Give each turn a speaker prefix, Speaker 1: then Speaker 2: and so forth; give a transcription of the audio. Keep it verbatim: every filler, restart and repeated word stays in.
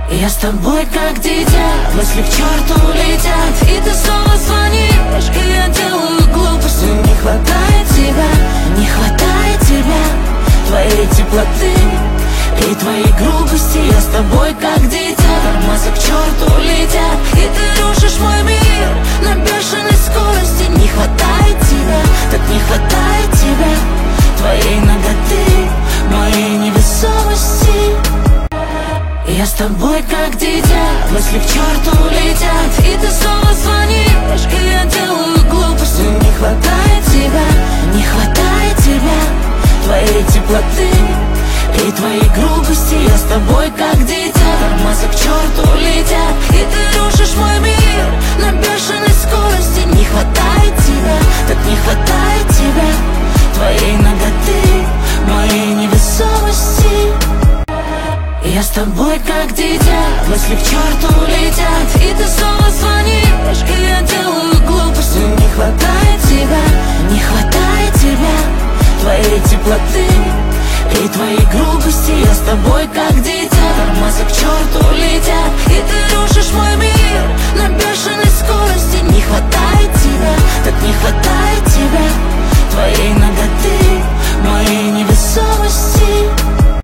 Speaker 1: Я с тобой как дитя, мысли к черту летят, и ты снова звонишь, и я делаю глупости. Не хватает тебя, не хватает тебя, твоей теплоты и твоей грубости. Я с тобой как дитя, тормоза к черту летят, и ты рушишь мой мир на бешеной скорости. Не хватает тебя, так не хватает тебя, твоей наготы, моей невесомости. Я с тобой как дитя, мысли к черту летят, и ты снова звонишь, и я делаю глупости. Не хватает тебя, не хватает тебя, твоей теплоты и твоей грубости. Я с тобой как дитя, тормоза к черту летят, и ты рушишь мой мир на бешеной скорости. Не хватает тебя, так не хватает тебя, твоей наготы, моей невесомости. Я с тобой как дитя, мысли к черту летят, и ты снова звонишь, и я делаю глупости. Не хватает тебя, не хватает тебя, твоей теплоты и твоей грубости. Я с тобой как дитя, тормоза к черту летят,